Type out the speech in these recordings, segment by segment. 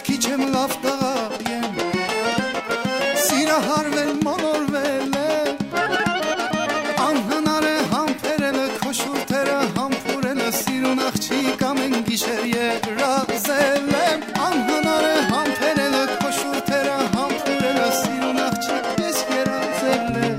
Երգի չեմ լավ տղա եմ, սիրահարվել մոլորվել է, անհնար է համբերելը, քո շուրթերը համբուրելը, սիրուն աղջիկ ամեն գիշեր երազել եմ, անհնար է համբերելը, քո շուրթերը համբուրելը, սիրուն աղջիկ ես երազել եմ։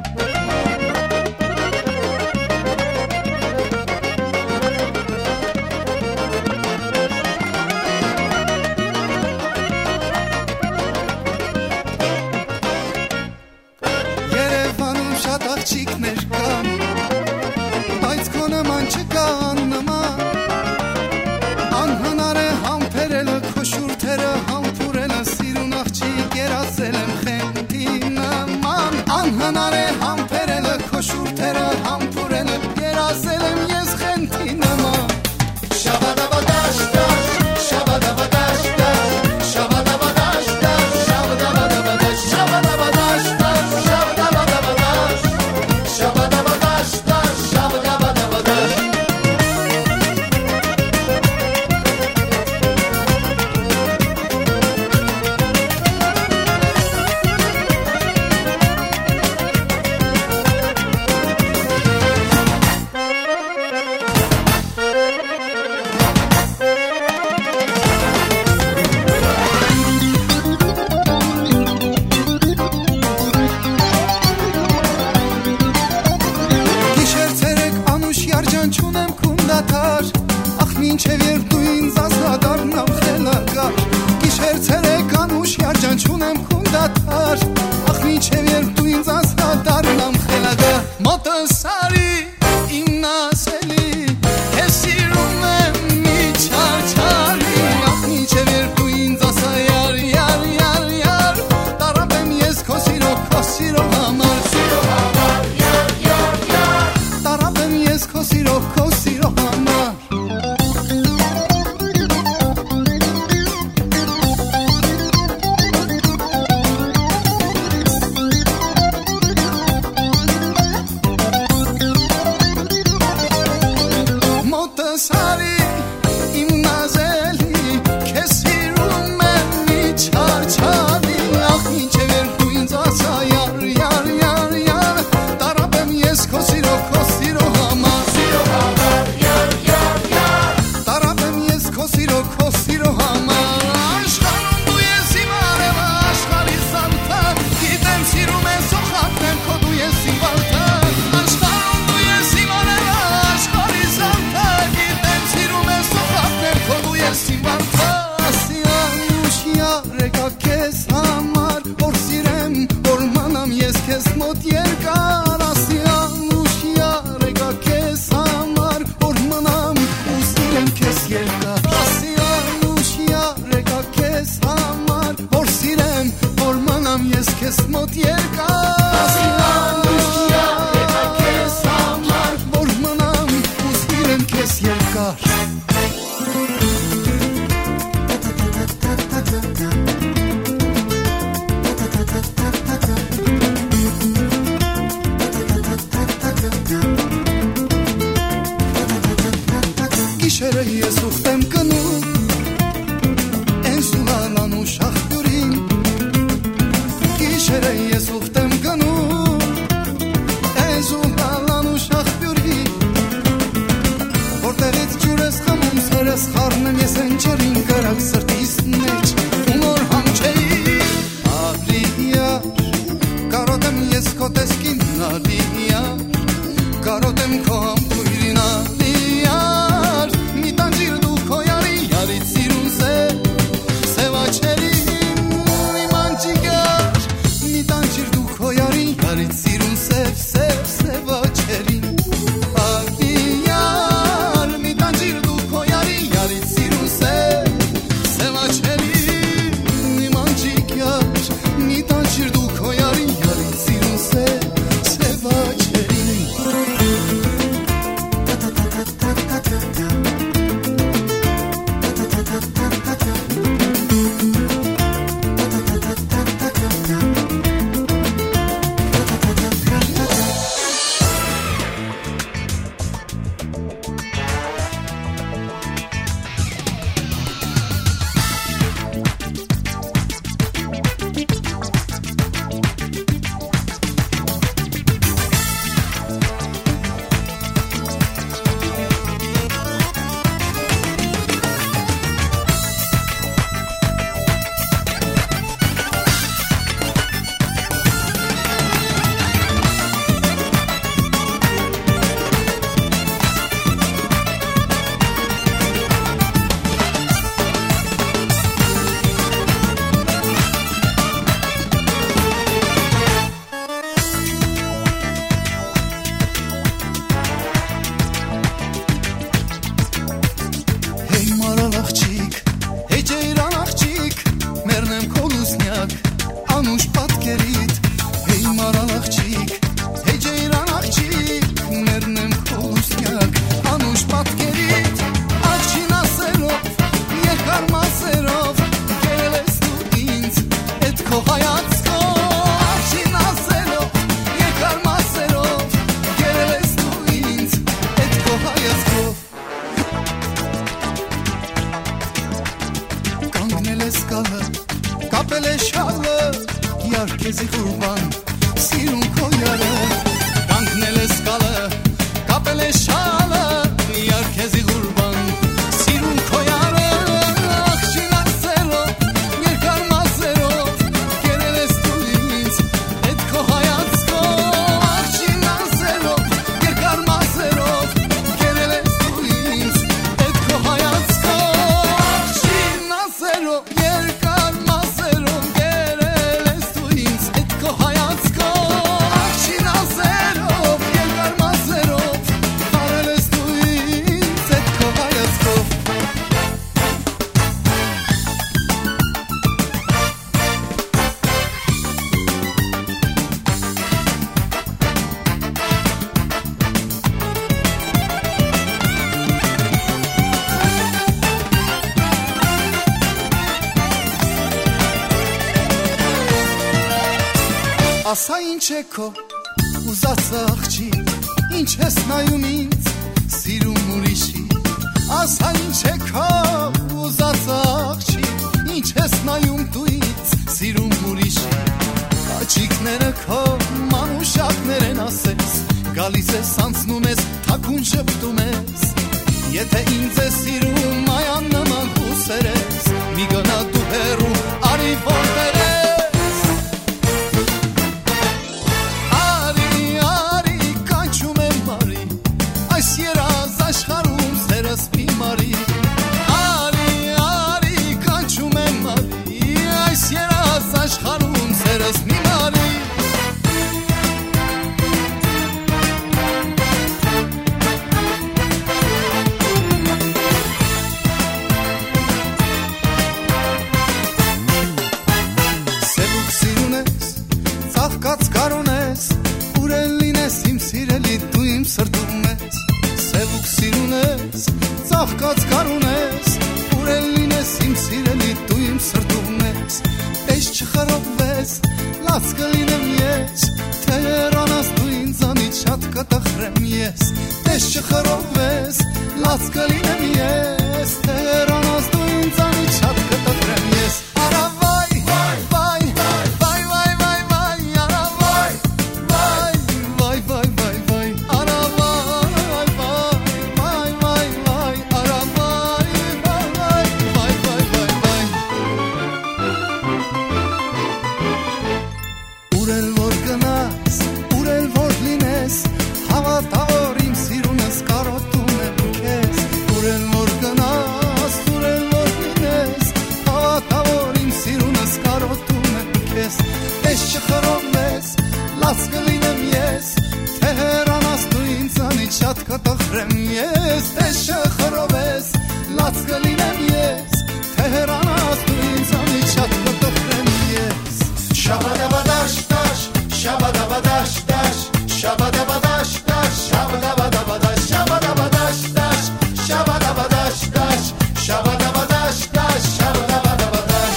Աղջիկներ կան, բայց քո նման չկան նման, անհնար է համբերելը, քո շուրթերը համբուրելը, սիրուն աղջիկ երազել եմ խենթի նման, անհնար է համբերելը, քո շուրթերը համբուրելը, երազել եմ ես խենթի նման։ Ախ մինչև երբ դու ինձ ազատառնամ խելագար, գիշեր ցերեկ անուշ երջանք ունեմ քունդաթար, ախ մինչև երբ դու ինձ ազատառնամ խելագար, մոտս արի իմ նասելի, ես սիրում եմ միջաչարի, ախ մինչև երբ դու ինձ ասա յար յար յար յար, տարապեմ ես քո սիրո համար, յար յար յար, տարապեմ ես քո սիրո համար։ Քեզ մոտ երկար ասիան ուշիա ռեգա քեզ համար որ մնամ ու սիրեմ քեզ երկար ասիան ուշիա ռեգա քեզ համար որ սիրեմ որ մնամ ես քեզ մոտ երկար ասիան ուշիա ռեգա քեզ համար որ մնամ ու սիրեմ քեզ երկար Գիշերը ես ուխտեմ կնում Են սուլալան ու շախտյուրին Գիշերը ես ուխտեմ կնում Են սուլալան ու շախտյուրին Որտեղից ջուր ես խմում Սերես խարնեմ ես ընջերին Գրակ սրտիս մեջ ու նոր համչեի Ալիյար Կարոտեմ ես քո տեսքին Ալիյար Կարոտեմ քո համբույրին Ալիյար Տանջիր դու քո յարի յարից սիրուն սևաչերին իման ճիգար մի տանջիր դու քո յարի յարից սիրուն սևաչերին ալիյար մի տանջիր դու քո յարի յարից սիրուն սևաչերին իման ճիգար մի տանջիր դու քո յարի յարից սիրուն սևաչերին քեզի ղուրբան սիրուն քո յարը կանգնել ես կալը կապել ես շալը Yar քեզի ղուրբան սիրուն քո յարը աղջինացերով երկար մազերով կերել ես դու ինձ այդ քո հայացքով աղջինացերով երկար մազերով կերել ես դու ինձ այդ քո հայացքով աղջինացերով երկար մազերով կերել ես դու ինձ այդ քո հայացքով աղջինացերով երկար մազերով կարել ես դու ինձ այդ քո հայացքով Ասա ինչ է քո ուզած աղջի ինչ ես նայում ինձ սիրում ուրիշի Ասա ինչ է քո ուզած աղջի ինչ ես նայում դու ինձ սիրում ուրիշի Աչիկները քո մանուշակներ են ասես գալիս ես անցնում ես թաքուն շփտում ես Եթե ինձ ես սիրում այան նման հուսեր ես մի գնա դու հեռու արի որտեր ես Այս երազ աշխարհում սերս մի մարի Արի, արի, կանչում եմ մարի Այս երազ աշխարհում սերս մի մարի Սևուկ սիրուն ես, ծաղկած կարոն ես Ուր են լինես իմ սիրելի դու իմ սրտում ես Սևուկ սիրուն ես, ծաղկած կարուն ես Ուր են լինես իմ սիրելի դու իմ սրտում ես Տես չխրովես, լաց կլինեմ ես Թե երանաս դու ինձանից շատ կտխրեմ ես Տես չխրովես, լաց կլինեմ ես Թե երանաս դու ինձանից շատ կտխրեմ ես Արա վայ, վայ, վայ, վայ, վայ, վայ, վայ, արա վայ Վայ, վայ, վայ, վայ, վայ, արա Հավատավոր իմ սիրունս կարոտում եմ քեզ Ուր էլ որ գնաս, ուր էլ որ լինես Հավատավոր իմ սիրունս կարոտում եմ քեզ Տես չխրովես, լաց կլինեմ ես Թե հեռանաս դու ինձանից շատ կտխրեմ ես Տես չխրովես, լաց կլինեմ ես Թե հեռանաս դու ինձանից շատ կտխրեմ ես Շաբադաբադաշ, դաշ, շաբադաբադաշ, դաշ Shabadabadash dash, shabadabadash, shabadabadash dash, shabadabadash dash, shabadabadash dash, shabadabadash.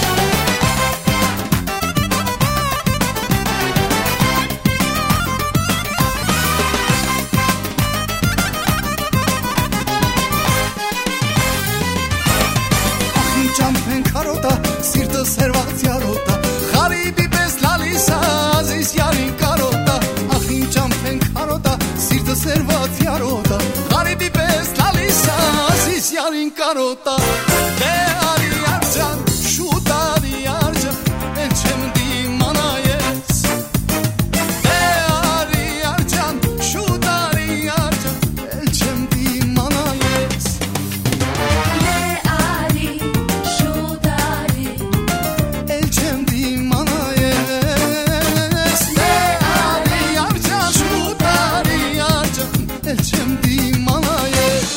Ախին ճամփեն քարոտա, սիրտը սերված յարոտա, խարիբի պես լալիսա, ազիս յարին կարոտա. Սիրտը սերված յարոտա Հարիբի պես լալիսա Ասիս յարին կարոտա Դե արի արջան Շուտ արի արջան Էլ չեմ դիմանա ես Դե արի արջան Շուտ արի արջան Էլ չեմ դիմանա ես Դե արի Շուտ արի Էլ չեմ դիմանա ես Դե արի արջան Շուտ արի El չեմ դիմանա ես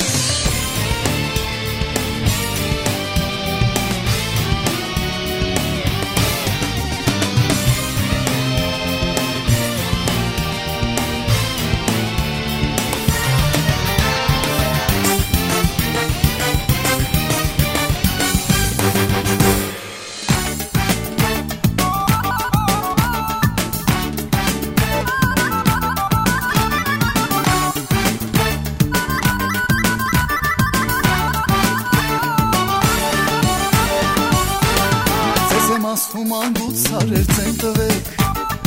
ասում անդուց արեր ծեն տվեք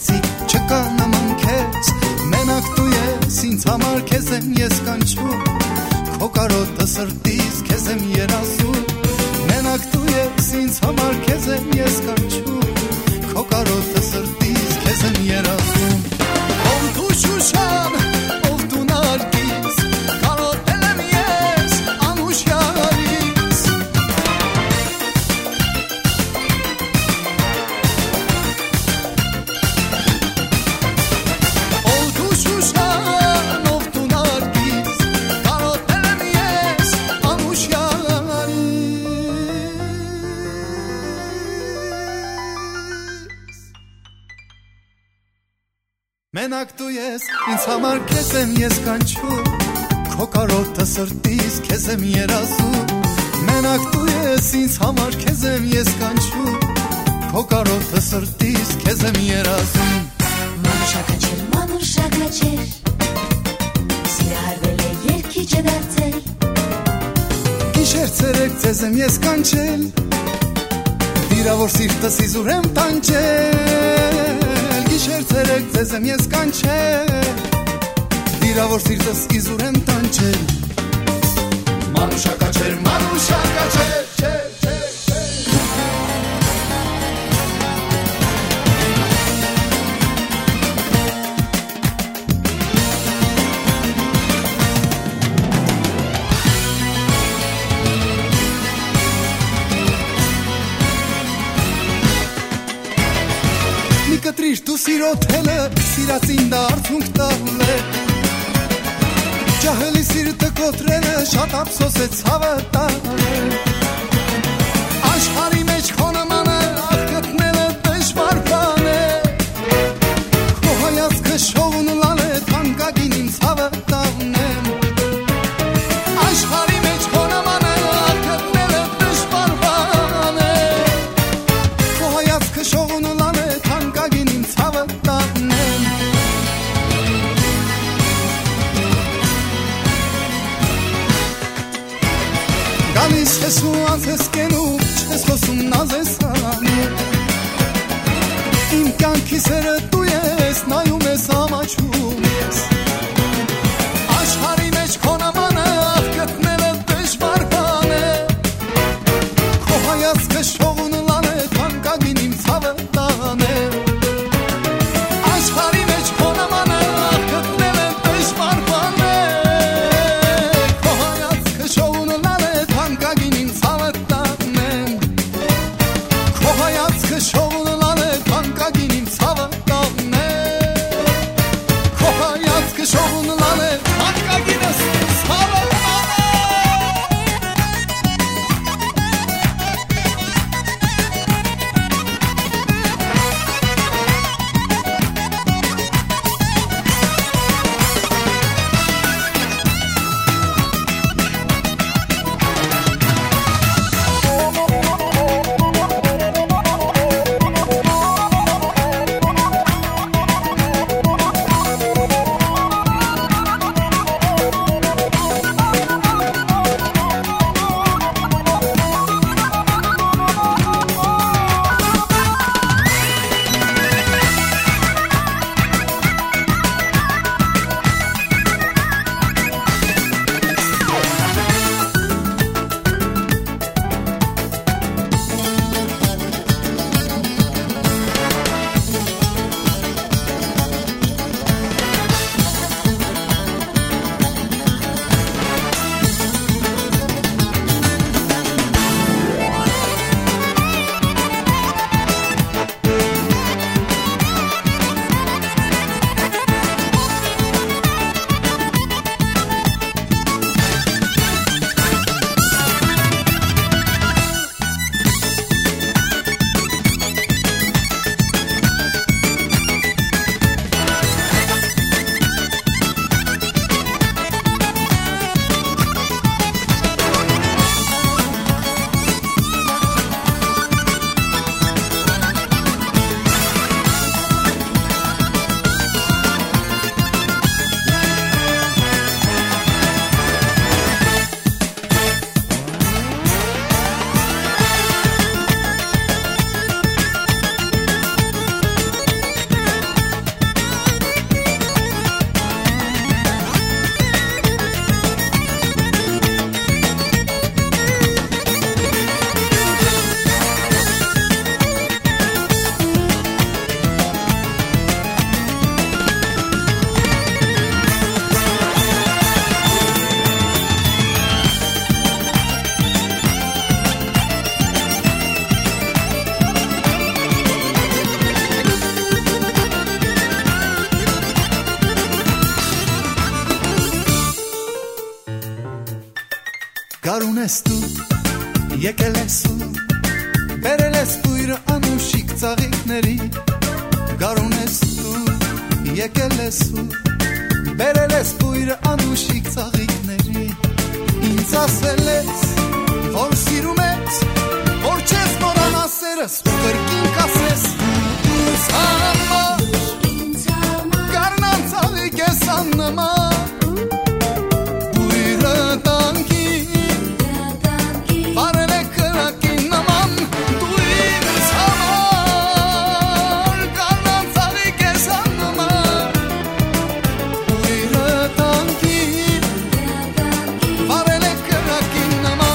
գցեցի չկա նման քեզ մենակ դու ես ինձ համար քեզ եմ ես կանչում քո կարոտը սրտից քեզ եմ երազում մենակ դու ես ինձ համար քեզ եմ ես կանչում քո կարոտը սրտից քեզ եմ երազում ով դու շուշան ով դու նարգիս կարոտել եմ ես անուշյալիս ով դու շուշան ով դու նարգիս կարոտել եմ ես անուշյալիս Մենակ դու ես, ինձ համար քեզ եմ ես կանչում Քո կարոտը սրտից քեզ եմ երազում Մենակ դու ես, ինձ համար քեզ եմ ես կանչում Քո կարոտը սրտից քեզ եմ երազում Մանուշա կաչեր Սիրահարվել է երկիչ է դարձել Գիշեր ցերեկ ձեզ եմ ես կանչել Վիրավոր սիրտս իզուր եմ տանջել Գիշեր ցերեկ ձեզ եմ ես կանչել Վիրավոր սիրտս իզուր եմ տանջել Մանուշա կաչեր Մի կտրիր դու սիրո թելը Սիրածին դա արդյունք տալ է Ջահելի սիրտը կոտրելը Շատ ափսոս է ցավը տալ է Աշխարհի մեջ քո նմանը Ախ գտնելը դժվար բան է Քո հայացքը շողուն լալ է Թանկագին իմ ցավը տանեմ Աշխարհի մեջ քո նմանը Ախ գտնելը դժվար բան է Քո հայացքը շողուն լալ է Թանկագին իմ ցավը տանեմ Գալիս ես ու անց ես կենում Չես խոսում նազ ես անում Իմ կյանքի սերը դու ես Նայում ես ամաչում ես Աշխարհի մեջ քո նմանը Ախ գտնելը դժվար բան է Քո հայացքը շողուն լան է Թանկագին իմ ցավը տանեմ Աշխարհի մեջ քո նմանը Ախ գտնելը դժվար բան է Քո հայացքը շողուն լան է Թանկագին իմ ցավը տանեմ Քո հայացքը շողուն լան է Թանկագին իմ ցավը տանեմ Գարուն ես դու, եկել ես ու բերել ես բույրը անուշիկ ծաղիկների Գարուն ես դու, եկել ես ու բերել ես բույրը անուշիկ ծաղիկների Ինձ ասել ես, որ սիրում ես Որ չես մոռանա սերս ու կրկին կասես Ինձ համար Գարնան ծաղիկ ես աննման Բույրը տանքի Բարել է կրակին նման Դու ինձ համար Գարնան ծաղիկ ես աննման Բույրը տանքի Բարել է կրակին նման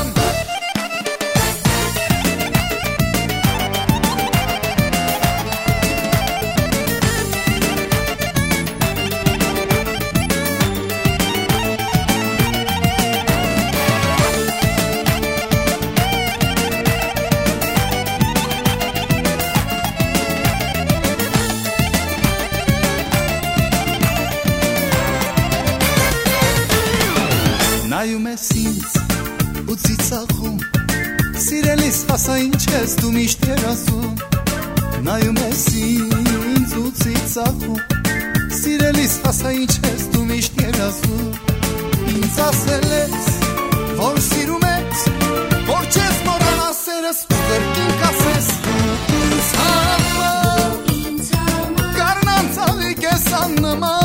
Նայում ես ինձ ու ծիծաղում Սիրելիս հասա ինչ ես դու միշտ երազում Նայում ես ինձ ու ծիծաղում Սիրելիս հասա ինչ ես դու միշտ երազում Ինձ ասել ես որ սիրում ես Որ չես մոռանա սերս ու կրկին կասես Ինձ համար Գարնան ծաղիկ ես աննման